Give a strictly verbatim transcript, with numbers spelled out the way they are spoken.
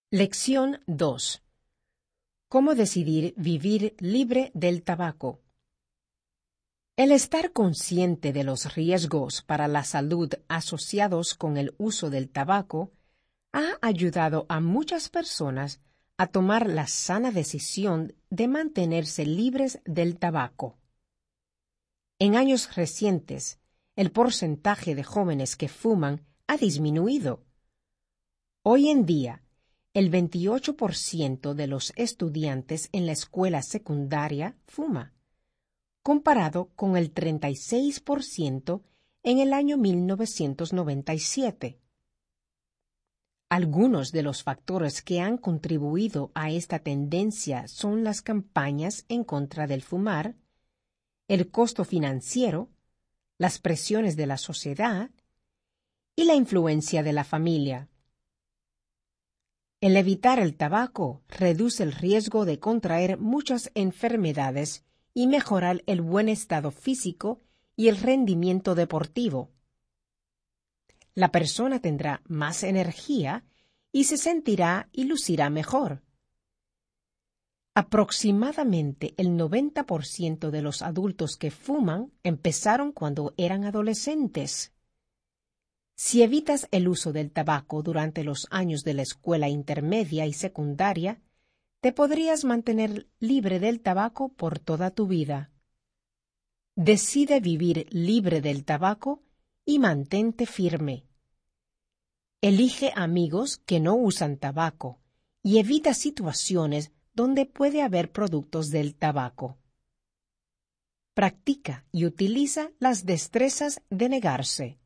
Lección dos. ¿Cómo decidir vivir libre del tabaco? El estar consciente de los riesgos para la salud asociados con el uso del tabaco ha ayudado a muchas personas a tomar la sana decisión de mantenerse libres del tabaco. En años recientes, el porcentaje de jóvenes que fuman ha disminuido. Hoy en día, el veintiocho por ciento de los estudiantes en la escuela secundaria fuma, comparado con el treinta y seis por ciento en el año mil novecientos noventa y siete. Algunos de los factores que han contribuido a esta tendencia son las campañas en contra del fumar, el costo financiero, las presiones de la sociedad y la influencia de la familia. El evitar el tabaco reduce el riesgo de contraer muchas enfermedades y mejorar el buen estado físico y el rendimiento deportivo. La persona tendrá más energía y se sentirá y lucirá mejor. Aproximadamente el noventa por ciento de los adultos que fuman empezaron cuando eran adolescentes. Si evitas el uso del tabaco durante los años de la escuela intermedia y secundaria, te podrías mantener libre del tabaco por toda tu vida. Decide vivir libre del tabaco y mantente firme. Elige amigos que no usan tabaco y evita situaciones donde puede haber productos del tabaco. Practica y utiliza las destrezas de negarse.